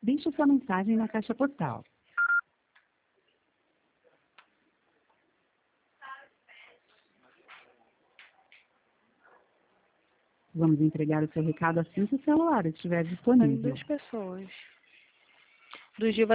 Deixe sua mensagem na caixa postal. Vamos entregar o seu recado assim que o celular estiver Tem disponível. 2 pessoas.